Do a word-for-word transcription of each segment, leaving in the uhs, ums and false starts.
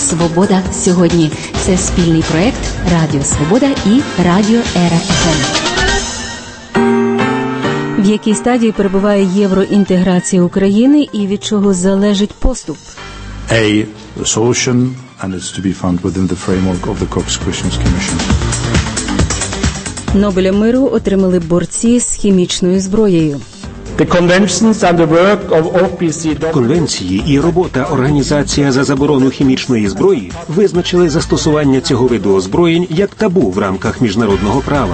Свобода сьогодні. Це спільний проект Радіо Свобода і Радіо Ера еф ем. В якій стадії перебуває євроінтеграція України і від чого залежить поступ? A solution, and it's to be found within the framework of the Cox-Christians Commission. Нобеля миру отримали борці з хімічною зброєю. Конвенції і робота Організація за заборону хімічної зброї визначили застосування цього виду озброєнь як табу в рамках міжнародного права.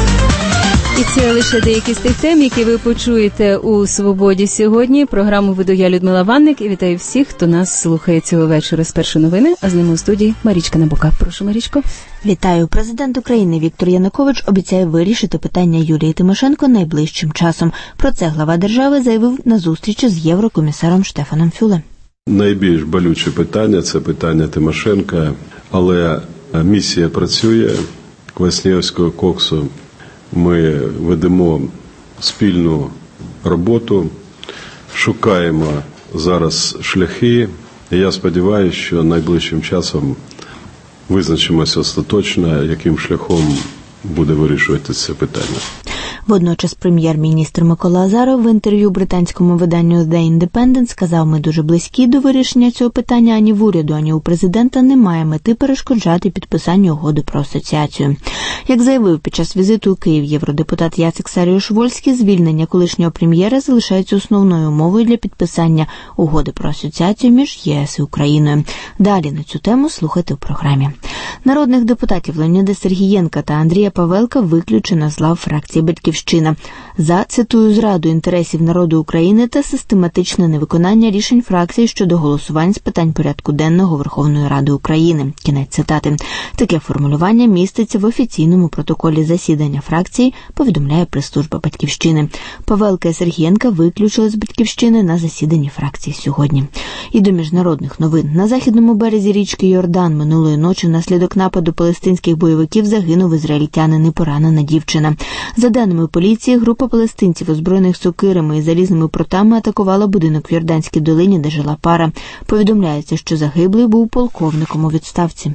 І це лише деякі з тих тем, які ви почуєте у «Свободі сьогодні». Програму веду я, Людмила Ванник, і вітаю всіх, хто нас слухає цього вечора. Спершу новини, а з ними у студії Марічка Набука. Прошу, Марічко. Вітаю. Президент України Віктор Янукович обіцяє вирішити питання Юлії Тимошенко найближчим часом. Про це глава держави заявив на зустрічі з єврокомісаром Штефаном Фюле. Найбільш болюче питання – це питання Тимошенка, але місія працює, Квасневського, Коксу. Ми ведемо спільну роботу, шукаємо зараз шляхи. І я сподіваюся, що найближчим часом визначимося остаточно, яким шляхом буде вирішувати це питання. Водночас прем'єр-міністр Микола Азаров в інтерв'ю британському виданню The Independent сказав: «Ми дуже близькі до вирішення цього питання. Ані в уряду, ані у президента немає мети перешкоджати підписанню угоди про асоціацію». Як заявив під час візиту у Київ євродепутат Яцек Саріуш-Вольський, звільнення колишнього прем'єра залишається основною умовою для підписання угоди про асоціацію між ЄС і Україною. Далі на цю тему слухайте у програмі. Народних депутатів Леоніда Сергієнка та Андрія Павелка виключено з лав фракції «Батьківщина» за, цитую, зраду інтересів народу України та систематичне невиконання рішень фракції щодо голосувань з питань порядку денного Верховної Ради України. Кінець цитати. Таке формулювання міститься в офіційному протоколі засідання фракції, повідомляє прес-служба «Батьківщини». Павелка і Сергієнка виключили з «Батьківщини» на засіданні фракції сьогодні. І до міжнародних новин. На західному березі річки Йордан минулої ночі внаслідок нападу палестинських бойовиків загинув ізраїльтянин і поранена дівчина. За даними поліції, група палестинців, озброєних сокирами і залізними прутами, атакувала будинок в Йорданській долині, де жила пара. Повідомляється, що загиблий був полковником у відставці.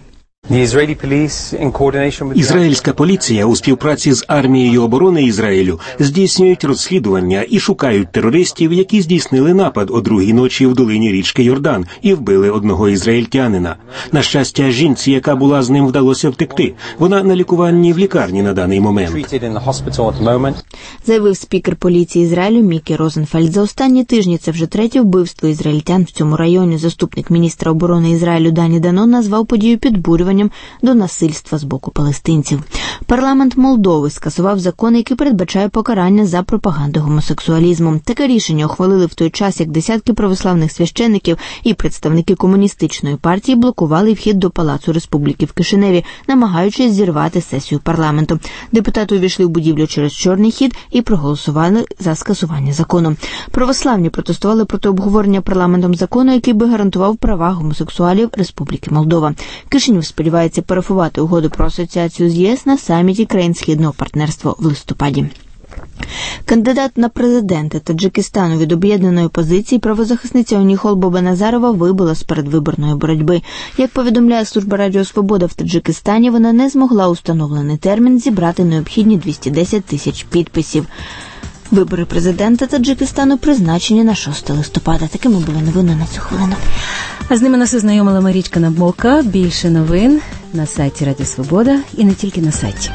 Ізраїльська поліція у співпраці з армією оборони Ізраїлю здійснюють розслідування і шукають терористів, які здійснили напад о другій ночі в долині річки Йордан і вбили одного ізраїльтянина. На щастя, жінці, яка була з ним, вдалося втекти. Вона на лікуванні в лікарні на даний момент. Заявив спікер поліції Ізраїлю Мікі Розенфельд. За останні тижні це вже третє вбивство ізраїльтян в цьому районі. Заступник міністра оборони Ізраїлю Дані Данон назвав подію підбурюванням до насильства з боку палестинців. Парламент Молдови скасував закон, який передбачає покарання за пропаганду гомосексуалізму. Таке рішення ухвалили в той час, як десятки православних священників і представники комуністичної партії блокували вхід до Палацу Республіки в Кишиневі, намагаючись зірвати сесію парламенту. Депутати увійшли в будівлю через чорний хід і проголосували за скасування закону. Православні протестували проти обговорення парламентом закону, який би гарантував права гомосексуалів Республіки Молдова. Кишинів сподівається парафувати угоду про асоціацію з ЄС на саміті країн Східного партнерства в листопаді. Кандидат на президента Таджикистану від об'єднаної опозиції правозахисниця Оніхол Бобаназарова вибула з передвиборної боротьби. Як повідомляє служба Радіо Свобода в Таджикистані, вона не змогла у встановлений термін зібрати необхідні двісті десять тисяч підписів. Вибори президента Таджикистану призначені на шостого листопада. Такими були новини на цю хвилину. А з ними нас ознайомила Марічка Набука. Більше новин на сайті Радіо Свобода і не тільки на сайті.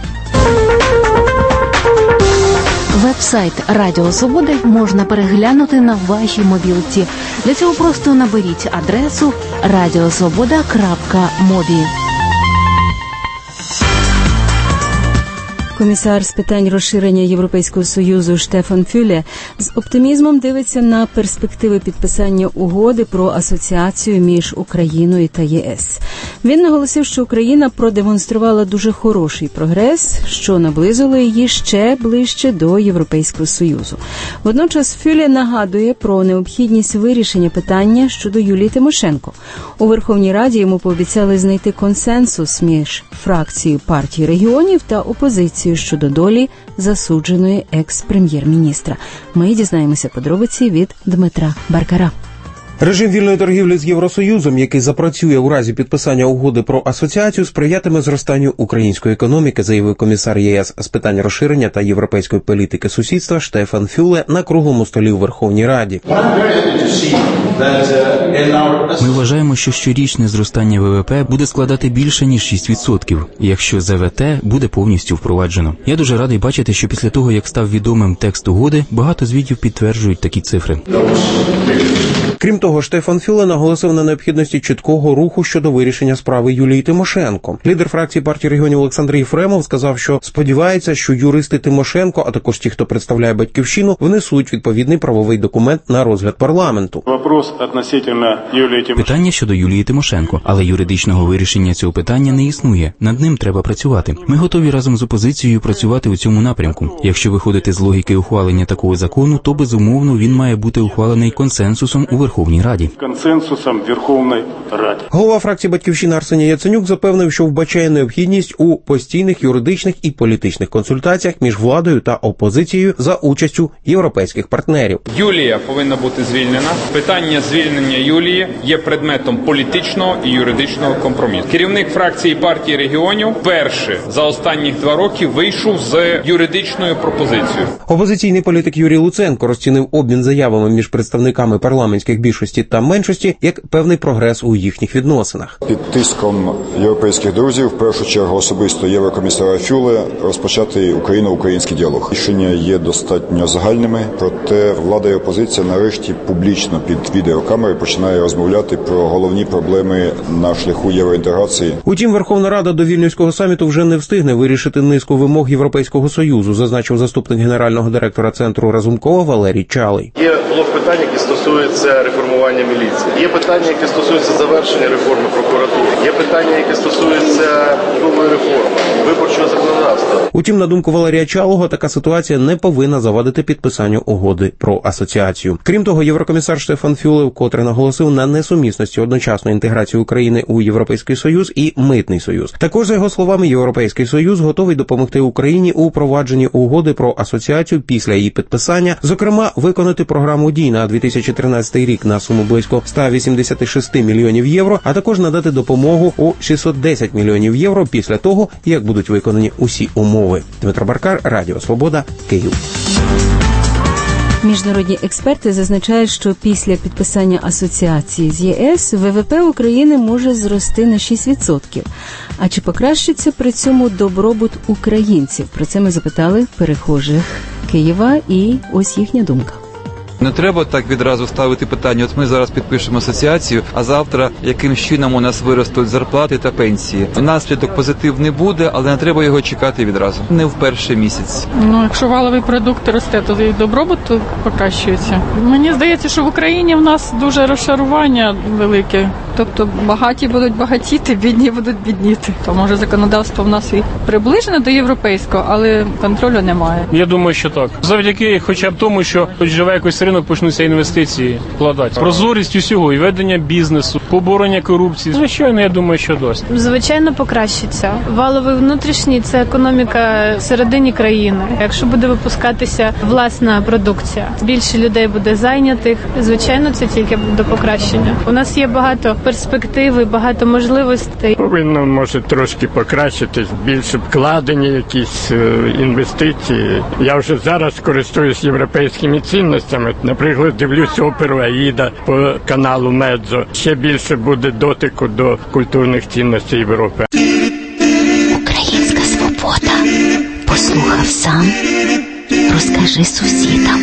Веб-сайт Радіо Свободи можна переглянути на вашій мобілці. Для цього просто наберіть адресу радіосвобода крапка мобі. Комісар з питань розширення Європейського Союзу Штефан Фюле з оптимізмом дивиться на перспективи підписання угоди про асоціацію між Україною та ЄС. Він наголосив, що Україна продемонструвала дуже хороший прогрес, що наблизило її ще ближче до Європейського Союзу. Водночас Фюле нагадує про необхідність вирішення питання щодо Юлії Тимошенко. У Верховній Раді йому пообіцяли знайти консенсус між фракцією партії регіонів та опозицією щодо долі засудженої екс-прем'єр-міністра. Ми дізнаємося подробиці від Дмитра Баркара. Режим вільної торгівлі з Євросоюзом, який запрацює у разі підписання угоди про асоціацію, сприятиме зростанню української економіки, заявив комісар ЄС з питань розширення та європейської політики сусідства Штефан Фюле на круглому столі у Верховній Раді. Ми вважаємо, що щорічне зростання ВВП буде складати більше, ніж шість відсотків, якщо ЗВТ буде повністю впроваджено. Я дуже радий бачити, що після того, як став відомим текст угоди, багато звітів підтверджують такі цифри. Крім того, Штефан Фюле наголосив на необхідності чіткого руху щодо вирішення справи Юлії Тимошенко. Лідер фракції партії регіонів Олександр Єфремов сказав, що сподівається, що юристи Тимошенко, а також ті, хто представляє «Батьківщину», внесуть відповідний правовий документ на розгляд парламенту. Питання щодо Юлії Тимошенко, але юридичного вирішення цього питання не існує. Над ним треба працювати. Ми готові разом з опозицією працювати у цьому напрямку. Якщо виходити з логіки ухвалення такого закону, то безумовно він має бути ухвалений консенсусом у Верховній Раді. Консенсусом Верховної Ради. Голова фракції «Батьківщина» Арсеній Яценюк запевнив, що вбачає необхідність у постійних юридичних і політичних консультаціях між владою та опозицією за участю європейських партнерів. Юлія повинна бути звільнена. Питання звільнення Юлії є предметом політичного і юридичного компромісу. Керівник фракції партії регіонів вперше за останні два роки вийшов з юридичною пропозицією. Опозиційний політик Юрій Луценко розцінив обмін заявами між представниками парламентських більшості та меншості як певний прогрес у їхніх відносинах. Під тиском європейських друзів, в першу чергу особисто єврокомісара Фюле, розпочати Україно-український діалог. Рішення є достатньо загальними, проте влада і опозиція нарешті публічно під відеокамери починає розмовляти про головні проблеми на шляху євроінтеграції. Утім, Верховна Рада до Вільнюського саміту вже не встигне вирішити низку вимог Європейського Союзу, зазначив заступник генерального директора Центру Разумкова Валерій Чалий. Є блок питань, які стосуються реформування міліції. Є питання, які стосуються завершення реформи прокуратури. Є питання, які стосуються судової реформи, виборчого законодавства. Утім, на думку Валерія Чалого, така ситуація не повинна завадити підписанню угоди про асоціацію. Крім того, єврокомісар Штефан Фюле вкотре наголосив на несумісності одночасної інтеграції України у Європейський Союз і Митний Союз. Також, за його словами, Європейський Союз готовий допомогти Україні у впровадженні угоди про асоціацію після її підписання, зокрема, виконати програму дій на дві тисячі тринадцятий рік на суму близько сто вісімдесят шість мільйонів євро, а також надати допомогу у шістсот десять мільйонів євро після того, як будуть виконані усі умови. Дмитро Баркар, Радіо Свобода, Київ. Міжнародні експерти зазначають, що після підписання асоціації з ЄС ВВП України може зрости на шість відсотків. А чи покращиться при цьому добробут українців? Про це ми запитали перехожих Києва, і ось їхня думка. Не треба так відразу ставити питання, от ми зараз підпишемо асоціацію, а завтра яким чином у нас виростуть зарплати та пенсії. Наслідок позитивний буде, але не треба його чекати відразу. Не в перший місяць. Ну, якщо валовий продукт росте, то і добробут покращується. Мені здається, що в Україні в нас дуже розшарування велике. Тобто багаті будуть багатіти, бідні будуть бідніти. То, може, законодавство в нас і приближене до європейського, але контролю немає. Я думаю, що так. Завдяки хоча б тому, що хоч живе якось ринок, почнуться інвестиції вкладати. Прозорість усього, і ведення бізнесу, поборення корупції. Звичайно, я думаю, що досить. Звичайно, покращиться. Валовий внутрішній – це економіка всередині країни. Якщо буде випускатися власна продукція, більше людей буде зайнятих, звичайно, це тільки до покращення. У нас є багато перспективи, багато можливостей. Повинно, може, трошки покращитись, більше вкладені якісь інвестиції. Я вже зараз користуюсь європейськими цінностями. Наприклад, дивлюсь оперу «Аїда» по каналу Медзо. Ще більше буде дотику до культурних цінностей Європи. Українська свобода. Послухав сам, розкажи сусідам.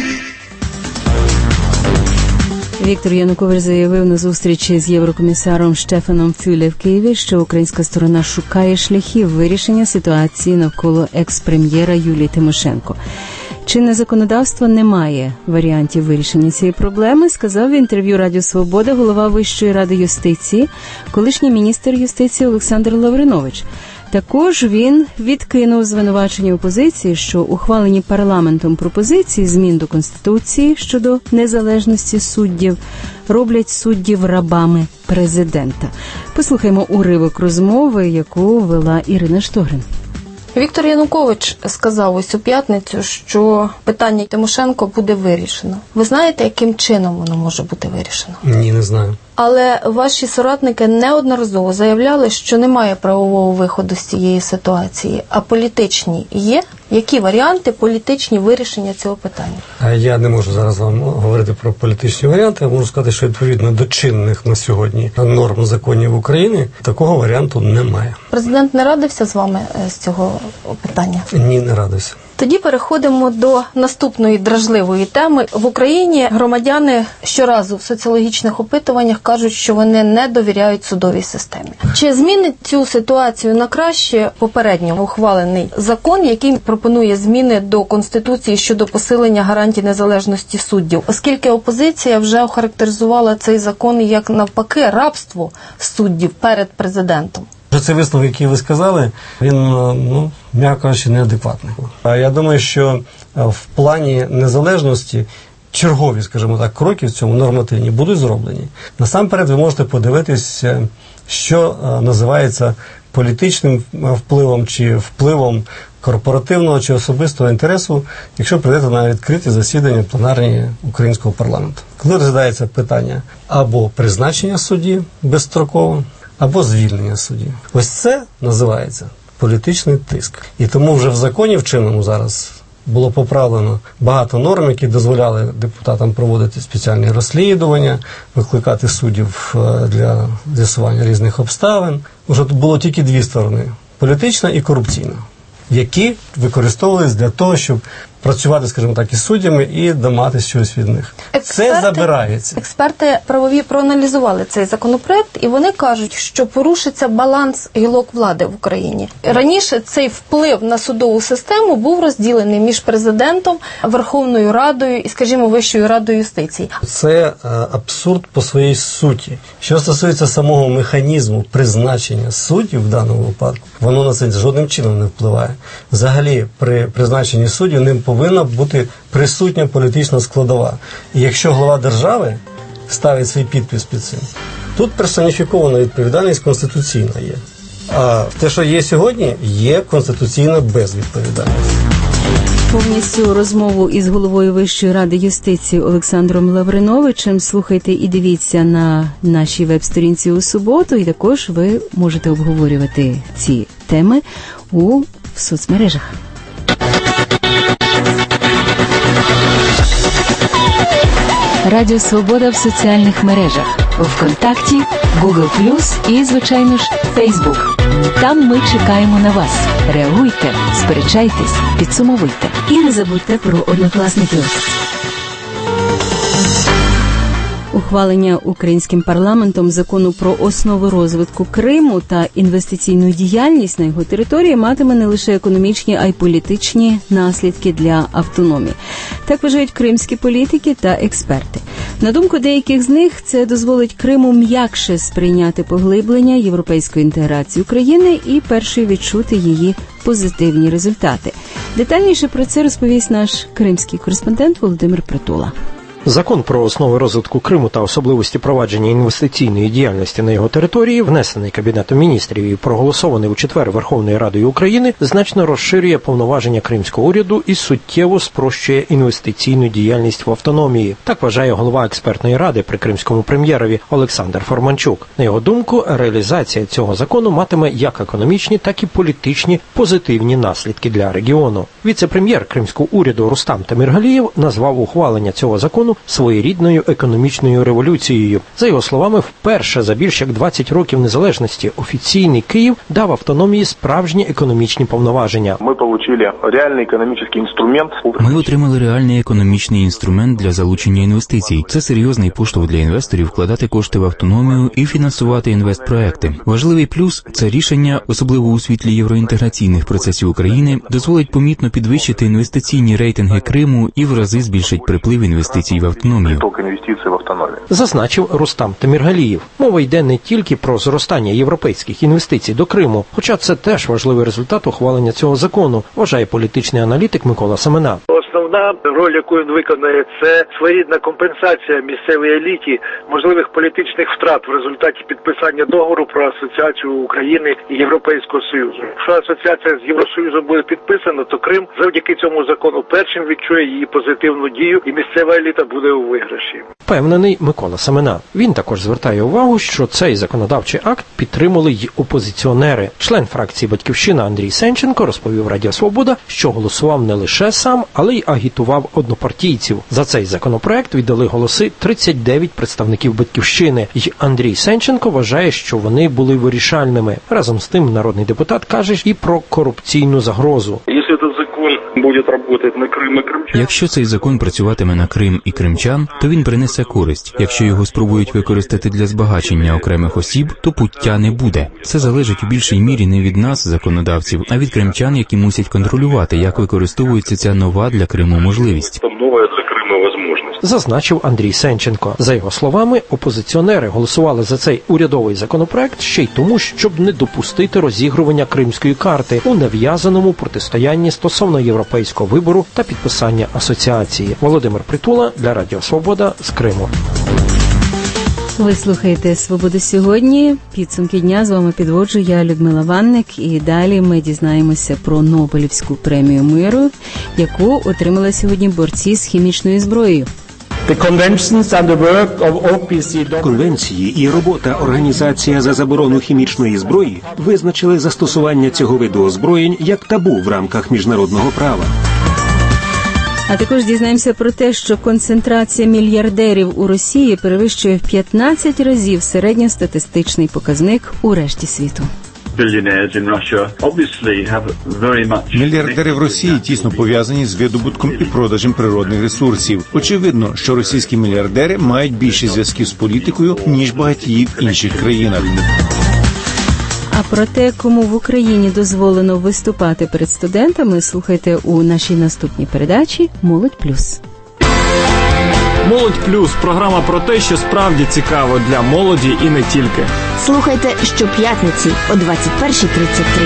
Віктор Янукович заявив на зустрічі з єврокомісаром Штефаном Фюле в Києві, що українська сторона шукає шляхів вирішення ситуації навколо екс-прем'єра Юлії Тимошенко. Чинне законодавство не має варіантів вирішення цієї проблеми, сказав в інтерв'ю Радіо Свобода голова Вищої ради юстиції, колишній міністр юстиції Олександр Лавринович. Також він відкинув звинувачення опозиції, що ухвалені парламентом пропозиції змін до Конституції щодо незалежності суддів роблять суддів рабами президента. Послухаймо уривок розмови, яку вела Ірина Штогрин. Віктор Янукович сказав ось у п'ятницю, що питання Тимошенко буде вирішено. Ви знаєте, яким чином воно може бути вирішено? Ні, не знаю. Але ваші соратники неодноразово заявляли, що немає правового виходу з цієї ситуації, а політичні є? Які варіанти політичні вирішення цього питання? Я не можу зараз вам говорити про політичні варіанти. Я можу сказати, що відповідно до чинних на сьогодні норм законів України такого варіанту немає. Президент не радився з вами з цього питання? Ні, не радився. Тоді переходимо до наступної дражливої теми. В Україні громадяни щоразу в соціологічних опитуваннях кажуть, що вони не довіряють судовій системі. Чи змінить цю ситуацію на краще попередньо ухвалений закон, який пропонує зміни до Конституції щодо посилення гарантій незалежності суддів? Оскільки опозиція вже охарактеризувала цей закон як навпаки рабство суддів перед президентом. Цей висновок, який ви сказали, він, ну, м'яко кажучи, неадекватний. А я думаю, що в плані незалежності чергові, скажімо так, кроки в цьому нормативні будуть зроблені. Насамперед ви можете подивитись, що називається політичним впливом чи впливом корпоративного чи особистого інтересу, якщо прийдете на відкриті засідання пленарні українського парламенту. Коли розглядається питання або призначення судді безстроково, або звільнення судді. Ось це називається політичний тиск. І тому вже в законі вчиненому зараз було поправлено багато норм, які дозволяли депутатам проводити спеціальні розслідування, викликати суддів для з'ясування різних обставин. Уже тут було тільки дві сторони – політична і корупційна, які використовувалися для того, щоб працювати, скажімо так, із суддями і домагатися щось від них. Експерти, це забирається. Експерти правові проаналізували цей законопроект, і вони кажуть, що порушиться баланс гілок влади в Україні. Раніше цей вплив на судову систему був розділений між президентом, Верховною Радою і, скажімо, Вищою Радою юстиції. Це а, абсурд по своїй суті. Що стосується самого механізму призначення суддів в даному випадку, воно на це жодним чином не впливає. Взагалі, при призначенні суддів ним повинна бути присутня політична складова. І якщо глава держави ставить свій підпис під цим, тут персоніфікована відповідальність конституційна є. А те, що є сьогодні, є конституційна безвідповідальність. Повністю розмову із головою Вищої ради юстиції Олександром Лавриновичем слухайте і дивіться на нашій веб-сторінці у суботу, і також ви можете обговорювати ці теми у соцмережах. Радіо Свобода в соціальних мережах. ВКонтакті, Google плюс і, звичайно ж, Фейсбук. Там ми чекаємо на вас. Реагуйте, сперечайтесь, підсумовуйте. І не забудьте про однокласників. Ухвалення українським парламентом закону про основи розвитку Криму та інвестиційну діяльність на його території матиме не лише економічні, а й політичні наслідки для автономії. Так вважають кримські політики та експерти. На думку деяких з них, це дозволить Криму м'якше сприйняти поглиблення європейської інтеграції України і першою відчути її позитивні результати. Детальніше про це розповість наш кримський кореспондент Володимир Притула. Закон про основи розвитку Криму та особливості провадження інвестиційної діяльності на його території, внесений Кабінетом міністрів і проголосований у четвер Верховною Радою України, значно розширює повноваження кримського уряду і суттєво спрощує інвестиційну діяльність в автономії. Так вважає голова експертної ради при кримському прем'єрові Олександр Форманчук. На його думку, реалізація цього закону матиме як економічні, так і політичні позитивні наслідки для регіону. Віце-прем'єр кримського уряду Рустам Теміргалієв назвав ухвалення цього закону своєрідною економічною революцією. За його словами, вперше за більш як двадцять років незалежності офіційний Київ дав автономії справжні економічні повноваження. Ми отримали реальний економічний інструмент. Ми отримали реальний економічний інструмент для залучення інвестицій. Це серйозний поштовх для інвесторів вкладати кошти в автономію і фінансувати інвестпроекти. Важливий плюс – це рішення, особливо у світлі євроінтеграційних процесів України, дозволить помітно підвищити інвестиційні рейтинги Криму і в рази збільшить приплив інвестицій в автономію. Зазначив Рустам Теміргалієв. Мова йде не тільки про зростання європейських інвестицій до Криму, хоча це теж важливий результат ухвалення цього закону, вважає політичний аналітик Микола Семена. Основний Основна роль, яку він виконує, це своєрідна компенсація місцевій еліті можливих політичних втрат в результаті підписання договору про асоціацію України і Європейського Союзу. Якщо асоціація з Євросоюзом буде підписана, то Крим завдяки цьому закону першим відчує її позитивну дію, і місцева еліта буде у виграші. Впевнений Микола Семена. Він також звертає увагу, що цей законодавчий акт підтримали й опозиціонери. Член фракції «Батьківщина» Андрій Сенченко розповів Радіо Свобода, що голосував не лише сам, але й агітував однопартійців. За цей законопроект віддали голоси тридцять дев'ять представників «Батьківщини», й Андрій Сенченко вважає, що вони були вирішальними. Разом з тим народний депутат каже і про корупційну загрозу. Якщо цей закон буде працювати на Крим і кримчан. Якщо цей закон працюватиме на Крим і кримчан, то він принесе користь. Якщо його спробують використати для збагачення окремих осіб, то пуття не буде. Це залежить у більшій мірі не від нас, законодавців, а від кримчан, які мусять контролювати, як використовується ця нова для Криму можливість. Там нова для Криму можливість. Зазначив Андрій Сенченко. За його словами, опозиціонери голосували за цей урядовий законопроект ще й тому, щоб не допустити розігрування кримської карти у нав'язаному протистоянні стосовно європейського вибору та підписання асоціації. Володимир Притула для Радіо Свобода з Криму. Ви слухаєте «Свободу сьогодні». Підсумки дня з вами підводжу я, Людмила Ванник. І далі ми дізнаємося про Нобелівську премію миру, яку отримали сьогодні борці з хімічною зброєю. Конвенції і робота Організація за заборону хімічної зброї визначили застосування цього виду озброєнь як табу в рамках міжнародного права. А також дізнаємося про те, що концентрація мільярдерів у Росії перевищує в п'ятнадцять разів середньостатистичний показник у решті світу. Мільярдери в Росії тісно пов'язані з видобутком і продажем природних ресурсів. Очевидно, що російські мільярдери мають більше зв'язків з політикою, ніж багатії в інших країнах. А про те, кому в Україні дозволено виступати перед студентами, слухайте у нашій наступній передачі «Молодь плюс». «Молодь плюс» – програма про те, що справді цікаво для молоді і не тільки. Слухайте щоп'ятниці о двадцять перша тридцять три.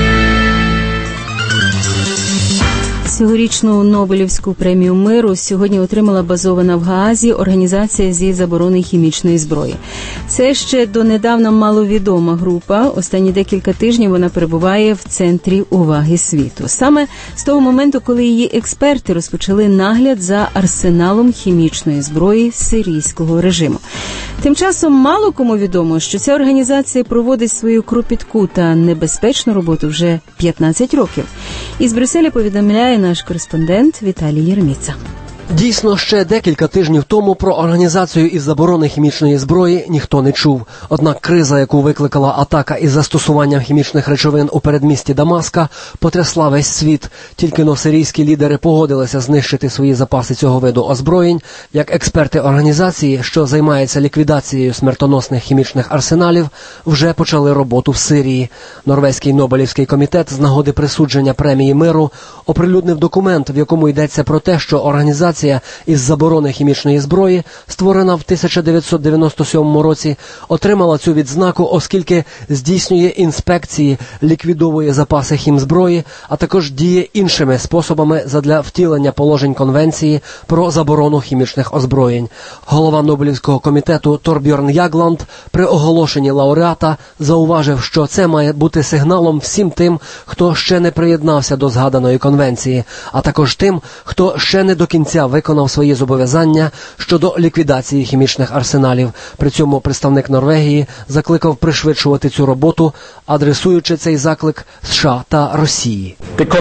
Цьогорічну Нобелівську премію миру сьогодні отримала базована в Гаазі Організація зі заборони хімічної зброї. Це ще донедавна маловідома група. Останні декілька тижнів вона перебуває в центрі уваги світу. Саме з того моменту, коли її експерти розпочали нагляд за арсеналом хімічної зброї сирійського режиму. Тим часом мало кому відомо, що ця організація проводить свою кропітку та небезпечну роботу вже п'ятнадцять років. Із Брюсселя повідомляє наш кореспондент Віталій Єреміца. Дійсно, ще декілька тижнів тому про організацію із заборони хімічної зброї ніхто не чув. Однак криза, яку викликала атака із застосуванням хімічних речовин у передмісті Дамаска, потрясла весь світ. Тільки-но сирійські лідери погодилися знищити свої запаси цього виду озброєнь, як експерти організації, що займаються ліквідацією смертоносних хімічних арсеналів, вже почали роботу в Сирії. Норвезький Нобелівський комітет з нагоди присудження премії миру оприлюднив документ, в якому йдеться про те, що організація із заборони хімічної зброї, створена в тисяча дев'ятсот дев'яносто сьомому році, отримала цю відзнаку, оскільки здійснює інспекції, ліквідовує запаси хімзброї, а також діє іншими способами задля втілення положень Конвенції про заборону хімічних озброєнь. Голова Нобелівського комітету Торбьорн Ягланд при оголошенні лауреата зауважив, що це має бути сигналом всім тим, хто ще не приєднався до згаданої конвенції, а також тим, хто ще не до кінця виконав свої зобов'язання щодо ліквідації хімічних арсеналів. При цьому представник Норвегії закликав пришвидшувати цю роботу, адресуючи цей заклик США та Росії.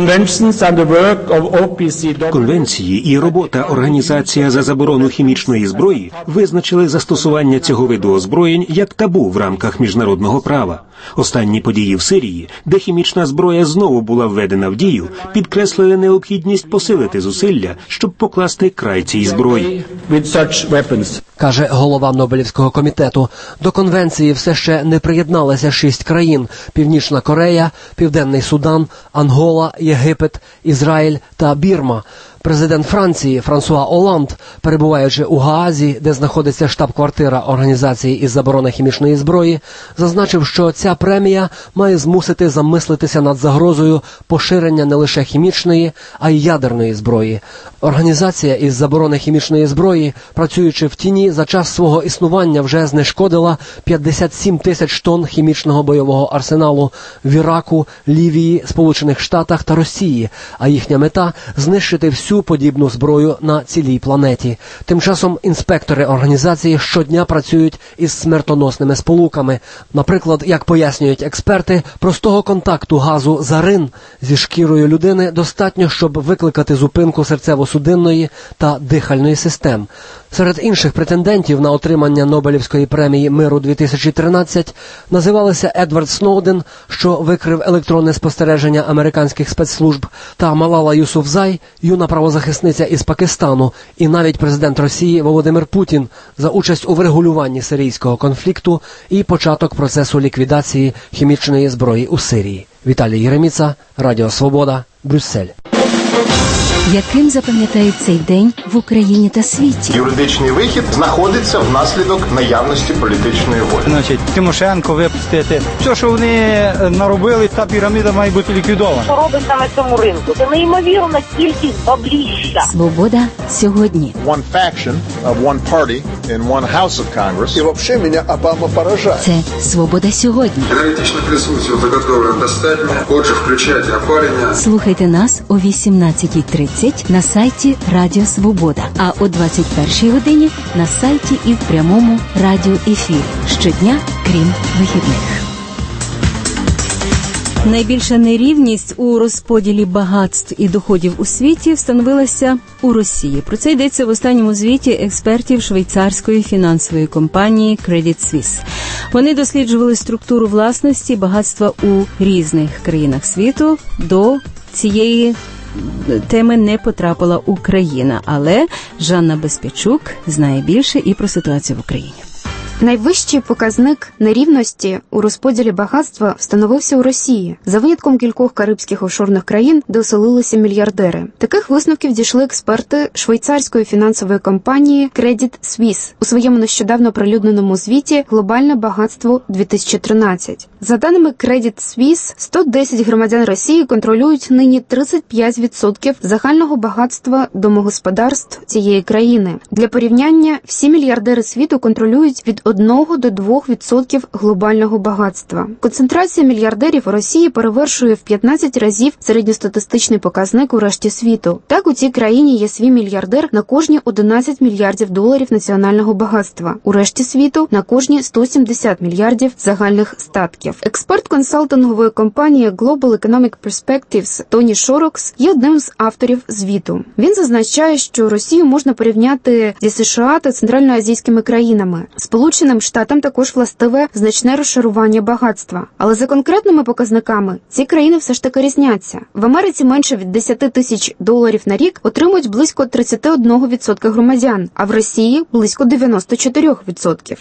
Конвенції і робота Організація за заборону хімічної зброї визначили застосування цього виду озброєнь як табу в рамках міжнародного права. Останні події в Сирії, де хімічна зброя знову була введена в дію, підкреслили необхідність посилити зусилля, щоб покласти край цій зброї. Каже голова Нобелівського комітету. До конвенції все ще не приєдналися шість країн – Північна Корея, Південний Судан, Ангола, Єгипет, Ізраїль та Бірма. Президент Франції Франсуа Оланд, перебуваючи у Гаазі, де знаходиться штаб-квартира Організації із заборони хімічної зброї, зазначив, що ця премія має змусити замислитися над загрозою поширення не лише хімічної, а й ядерної зброї. Організація із заборони хімічної зброї, працюючи в тіні, за час свого існування вже знешкодила п'ятдесят сім тисяч тонн хімічного бойового арсеналу в Іраку, Лівії, Сполучених Штатах та Росії, а їхня мета – знищити всю подібну зброю на цілій планеті. Тим часом інспектори організації щодня працюють із смертоносними сполуками. Наприклад, як пояснюють експерти, простого контакту газу зарин зі шкірою людини достатньо, щоб викликати зупинку серцево-судинної та дихальної систем. Серед інших претендентів на отримання Нобелівської премії миру дві тисячі тринадцять називалися Едвард Сноуден, що викрив електронне спостереження американських спецслужб, та Малала Юсуфзай, юна правозахисниця із Пакистану, і навіть президент Росії Володимир Путін за участь у врегулюванні сирійського конфлікту і початок процесу ліквідації хімічної зброї у Сирії. Віталій Єреміца, Радіо Свобода, Брюссель. Яким запам'ятають цей день в Україні та світі? Юридичний вихід знаходиться внаслідок наявності політичної волі. Значить, Тимошенко випустити. Все, що вони наробили, та піраміда має бути ліквідована. Що робиться на цьому ринку? Це неймовірна кількість бабліща. Свобода сьогодні. One faction of one party in one house of Congress. І взагалі мене Обама поражає. Це Свобода сьогодні. Аналітичне присутствие заготовлено достатньо. Отже, включайте опалення. Слухайте нас о вісімнадцятій тридцять на сайті Радіо Свобода, а о двадцять першій годині на сайті і в прямому радіоефірі. Щодня, крім вихідних. Найбільша нерівність у розподілі багатств і доходів у світі встановилася у Росії. Про це йдеться в останньому звіті експертів швейцарської фінансової компанії Credit Suisse. Вони досліджували структуру власності і багатства у різних країнах світу. До цієї теми не потрапила Україна, але Жанна Безпечук знає більше і про ситуацію в Україні. Найвищий показник нерівності у розподілі багатства встановився у Росії, за винятком кількох карибських офшорних країн, де оселилися мільярдери. Таких висновків дійшли експерти швейцарської фінансової компанії Credit Suisse у своєму нещодавно оприлюдненому звіті «Глобальне багатство дві тисячі тринадцять». За даними Credit Suisse, сто десять громадян Росії контролюють нині тридцять п'ять відсотків загального багатства домогосподарств цієї країни. Для порівняння, всі мільярдери світу контролюють від одного до двох відсотків глобального багатства. Концентрація мільярдерів у Росії перевершує в п'ятнадцять разів середньостатистичний показник у решті світу. Так, у цій країні є свій мільярдер на кожні одинадцять мільярдів доларів національного багатства. У решті світу на кожні сто сімдесят мільярдів загальних статків. Експерт консалтингової компанії Global Economic Perspectives Тоні Шорокс є одним з авторів звіту. Він зазначає, що Росію можна порівняти зі США та центральноазійськими країнами. Сполученим Штатам також властиве значне розшарування багатства. Але за конкретними показниками ці країни все ж таки різняться. В Америці менше від десять тисяч доларів на рік отримують близько тридцять один відсоток громадян, а в Росії близько дев'яносто чотири відсотки.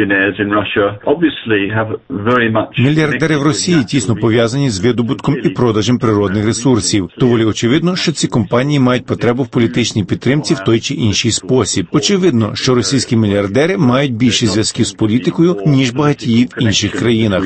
Мільярдери в Росії тісно пов'язані з видобутком і продажем природних ресурсів. Доволі очевидно, що ці компанії мають потребу в політичній підтримці в той чи інший спосіб. Очевидно, що російські мільярдери мають більше зв'язків з політикою, ніж багатії в інших країнах.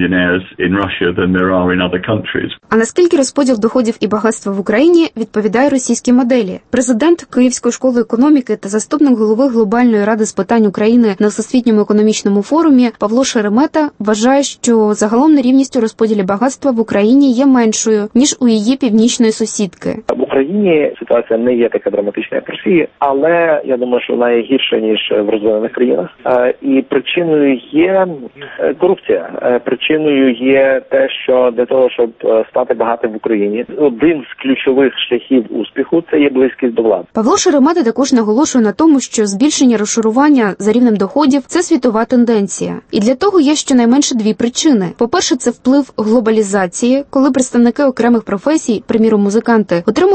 А наскільки розподіл доходів і багатства в Україні відповідає російській моделі? Президент Київської школи економіки та заступник голови Глобальної ради з питань України на Всесвітньому економічному форумі Павло Шеремета вважає, що загалом нерівність у розподілі багатства в Україні є меншою, ніж у її північної сусідки. В Україні ситуація не є така драматична, як в Росії, але я думаю, що вона є гірша, ніж в розвинених країнах. І причиною є корупція. Причиною є те, що для того, щоб стати багатим в Україні, один з ключових шляхів успіху – це є близькість до влади. Павло Шеремета також наголошує на тому, що збільшення розшарування за рівнем доходів – це світова тенденція. І для того є щонайменше дві причини. По-перше, це вплив глобалізації, коли представники окремих професій, приміром музиканти, отримали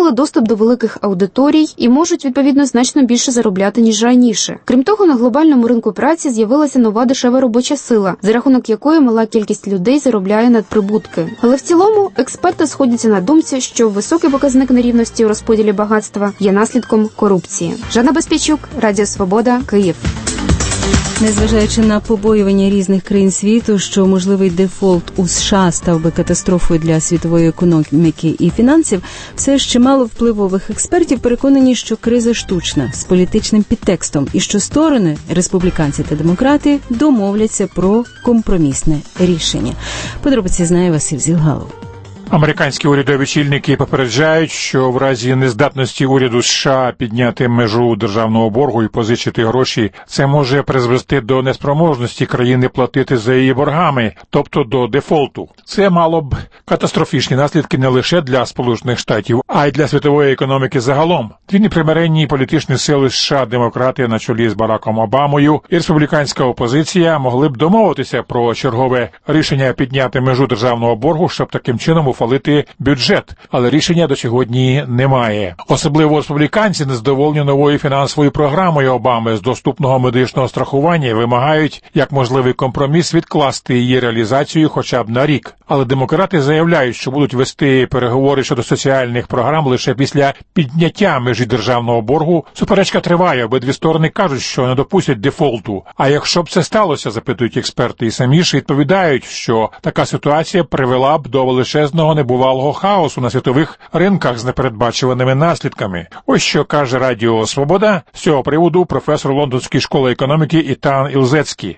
отримали доступ до великих аудиторій і можуть, відповідно, значно більше заробляти, ніж раніше. Крім того, на глобальному ринку праці з'явилася нова дешева робоча сила, за рахунок якої мала кількість людей заробляє надприбутки. Але в цілому експерти сходяться на думці, що високий показник нерівності у розподілі багатства є наслідком корупції. Жанна Безпічук, Радіо Свобода, Київ. Незважаючи на побоювання різних країн світу, що можливий дефолт у США став би катастрофою для світової економіки і фінансів, все ж чимало впливових експертів переконані, що криза штучна, з політичним підтекстом, і що сторони, республіканці та демократи, домовляться про компромісне рішення. Подробиці знає Василь Зілгалов. Американські урядові очільники попереджають, що в разі нездатності уряду США підняти межу державного боргу і позичити гроші, це може призвести до неспроможності країни платити за її боргами, тобто до дефолту. Це мало б катастрофічні наслідки не лише для Сполучених Штатів, а й для світової економіки загалом. Дві непримиренні політичні сили США, демократи на чолі з Бараком Обамою і республіканська опозиція могли б домовитися про чергове рішення підняти межу державного боргу, щоб таким чином ухвалити бюджет, але рішення до сьогодні немає. Особливо республіканці, незадоволені новою фінансовою програмою Обами з доступного медичного страхування, вимагають, як можливий компроміс, відкласти її реалізацію хоча б на рік. Але демократи заявляють, що будуть вести переговори щодо соціальних програм лише після підняття межі державного боргу. Суперечка триває, обидві сторони кажуть, що не допустять дефолту. А якщо б це сталося, запитують експерти, і самі ж відповідають, що така ситуація привела б до величезного небувалого хаосу на світових ринках з непередбачуваними наслідками. Ось що каже Радіо Свобода з цього приводу професор Лондонської школи економіки Ітан Ілзецький.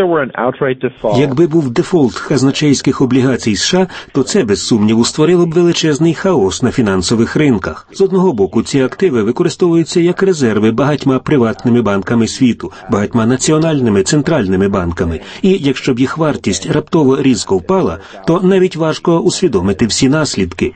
Якби був дефолт казначейських облігацій США, то це, без сумніву, створило б величезний хаос на фінансових ринках. З одного боку, ці активи використовуються як резерви багатьма приватними банками світу, багатьма національними центральними банками. І якщо б їх вартість раптово різко впала, то навіть важко усвідомити всі наслідки.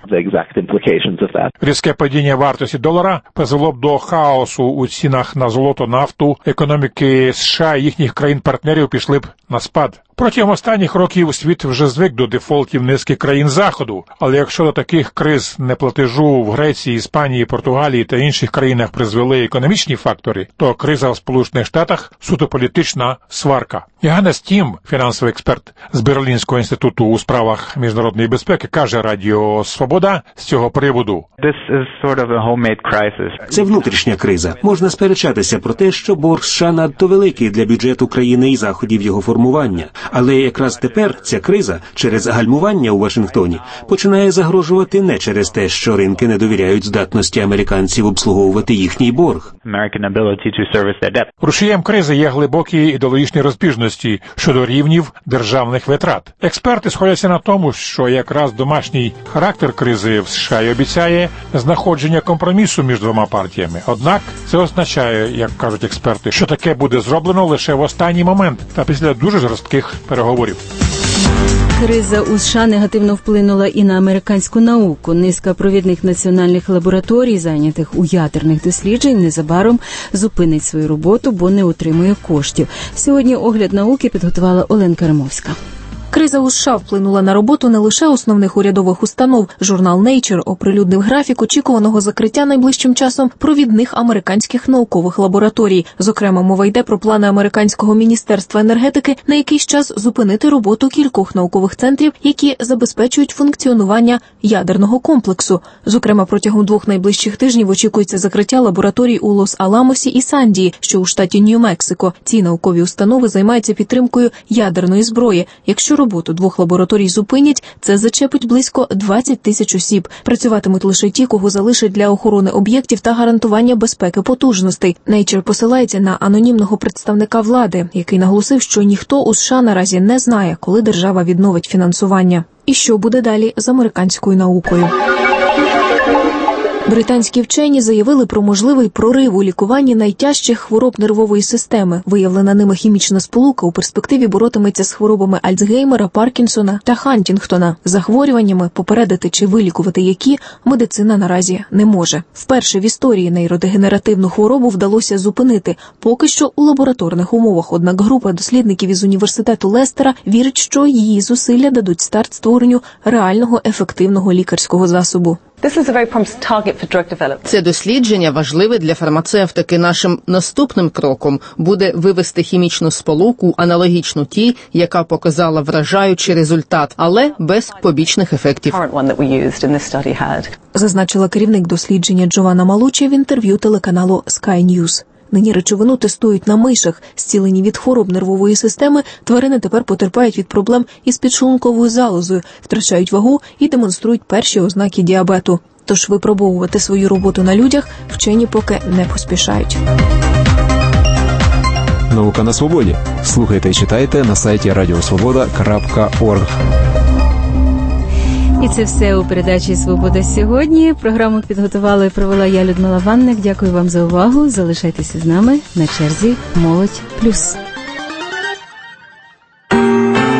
Різке падіння вартості долара призвело б до хаосу у цінах на золото, нафту, економіки США і їхніх країн-партнерів пішли б на спад. Протягом останніх років світ вже звик до дефолтів низки країн Заходу, але якщо до таких криз неплатежу в Греції, Іспанії, Португалії та інших країнах призвели економічні фактори, то криза в Сполучених Штатах – суто політична сварка. Йоганнес Тім, фінансовий експерт з Берлінського інституту у справах міжнародної безпеки, каже Радіо Свобода з цього приводу. Це внутрішня криза. Можна сперечатися про те, що борг США надто великий для бюджету країни і заходів його формування. Але якраз тепер ця криза через гальмування у Вашингтоні починає загрожувати не через те, що ринки не довіряють здатності американців обслуговувати їхній борг. Рушієм кризи є глибокі ідеологічні розбіжності щодо рівнів державних витрат. Експерти сходяться на тому, що якраз домашній характер кризи в США й обіцяє знаходження компромісу між двома партіями. Однак це означає, як кажуть експерти, що таке буде зроблено лише в останній момент та після дуже жорстких переговорів. Криза у США негативно вплинула і на американську науку. Низка провідних національних лабораторій, зайнятих у ядерних досліджень, незабаром зупинить свою роботу, бо не отримує коштів. Сьогодні огляд науки підготувала Оленка Римовська. Криза у США вплинула на роботу не лише основних урядових установ. Журнал Nature оприлюднив графік очікуваного закриття найближчим часом провідних американських наукових лабораторій. Зокрема, мова йде про плани американського міністерства енергетики на якийсь час зупинити роботу кількох наукових центрів, які забезпечують функціонування ядерного комплексу. Зокрема, протягом двох найближчих тижнів очікується закриття лабораторій у Лос-Аламосі і Сандії, що у штаті Нью-Мексико. Ці наукові установи займаються підтримкою ядерної зброї. Якщо роботу двох лабораторій зупинять, це зачепить близько двадцять тисяч осіб. Працюватимуть лише ті, кого залишать для охорони об'єктів та гарантування безпеки потужностей. Nature посилається на анонімного представника влади, який наголосив, що ніхто у США наразі не знає, коли держава відновить фінансування. І що буде далі з американською наукою. Британські вчені заявили про можливий прорив у лікуванні найтяжчих хвороб нервової системи. Виявлена ними хімічна сполука у перспективі боротиметься з хворобами Альцгеймера, Паркінсона та Хантінгтона. Захворюваннями, попередити чи вилікувати які, медицина наразі не може. Вперше в історії нейродегенеративну хворобу вдалося зупинити, поки що у лабораторних умовах. Однак група дослідників із університету Лестера вірить, що її зусилля дадуть старт створенню реального ефективного лікарського засобу. Це дослідження важливе для фармацевтики. Нашим наступним кроком буде вивести хімічну сполуку, аналогічну тій, яка показала вражаючий результат, але без побічних ефектів. Зазначила керівник дослідження Джованна Малучі в інтерв'ю телеканалу Sky News. Нині речовину тестують на мишах. Зцілені від хвороб нервової системи, тварини тепер потерпають від проблем із підшлунковою залозою, втрачають вагу і демонструють перші ознаки діабету. Тож випробовувати свою роботу на людях вчені поки не поспішають. Наука на свободі. Слухайте і читайте на сайті радіосвобода крапка орг. І це все у передачі «Свобода сьогодні». Програму підготувала і провела я, Людмила Ванник. Дякую вам за увагу. Залишайтеся з нами. На черзі «Молодь плюс».